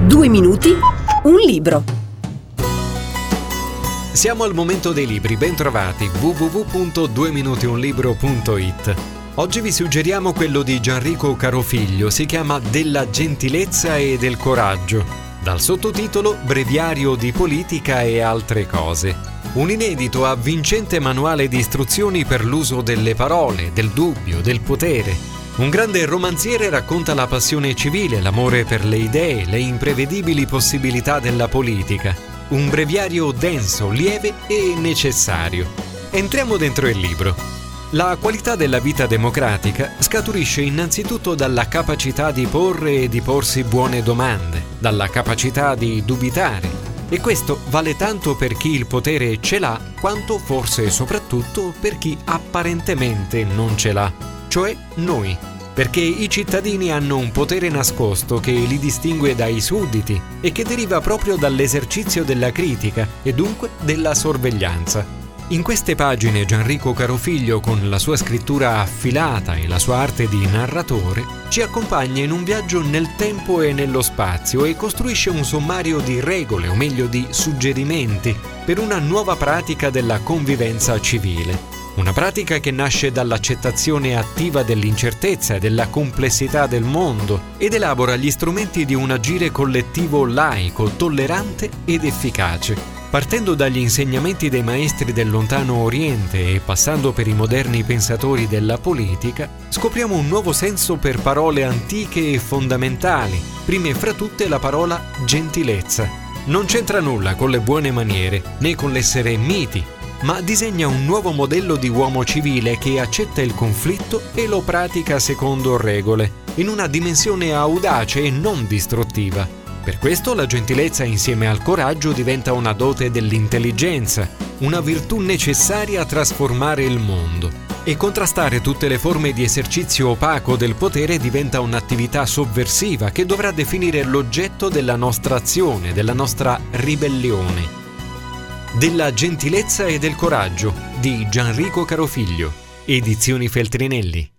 2 minuti, un libro. Siamo al momento dei libri, ben trovati, www.2minutionlibro.it. Oggi vi suggeriamo quello di Gianrico Carofiglio, si chiama Della gentilezza e del coraggio, dal sottotitolo Breviario di politica e altre cose. Un inedito avvincente manuale di istruzioni per l'uso delle parole, del dubbio, del potere. Un grande romanziere racconta la passione civile, l'amore per le idee, le imprevedibili possibilità della politica. Un breviario denso, lieve e necessario. Entriamo dentro il libro. La qualità della vita democratica scaturisce innanzitutto dalla capacità di porre e di porsi buone domande, dalla capacità di dubitare. E questo vale tanto per chi il potere ce l'ha, quanto forse e soprattutto per chi apparentemente non ce l'ha, cioè noi. Perché i cittadini hanno un potere nascosto che li distingue dai sudditi e che deriva proprio dall'esercizio della critica e dunque della sorveglianza. In queste pagine Gianrico Carofiglio, con la sua scrittura affilata e la sua arte di narratore, ci accompagna in un viaggio nel tempo e nello spazio e costruisce un sommario di regole, o meglio di suggerimenti, per una nuova pratica della convivenza civile. Una pratica che nasce dall'accettazione attiva dell'incertezza e della complessità del mondo ed elabora gli strumenti di un agire collettivo laico, tollerante ed efficace. Partendo dagli insegnamenti dei maestri del lontano Oriente e passando per i moderni pensatori della politica, scopriamo un nuovo senso per parole antiche e fondamentali, prime fra tutte la parola gentilezza. Non c'entra nulla con le buone maniere, né con l'essere miti, ma disegna un nuovo modello di uomo civile che accetta il conflitto e lo pratica secondo regole, in una dimensione audace e non distruttiva. Per questo la gentilezza insieme al coraggio diventa una dote dell'intelligenza, una virtù necessaria a trasformare il mondo. E contrastare tutte le forme di esercizio opaco del potere diventa un'attività sovversiva che dovrà definire l'oggetto della nostra azione, della nostra ribellione. Della gentilezza e del coraggio di Gianrico Carofiglio, Edizioni Feltrinelli.